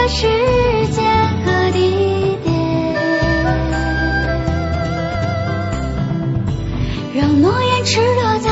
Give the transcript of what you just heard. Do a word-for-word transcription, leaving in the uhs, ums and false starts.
的世界和地点，让诺言赤裸在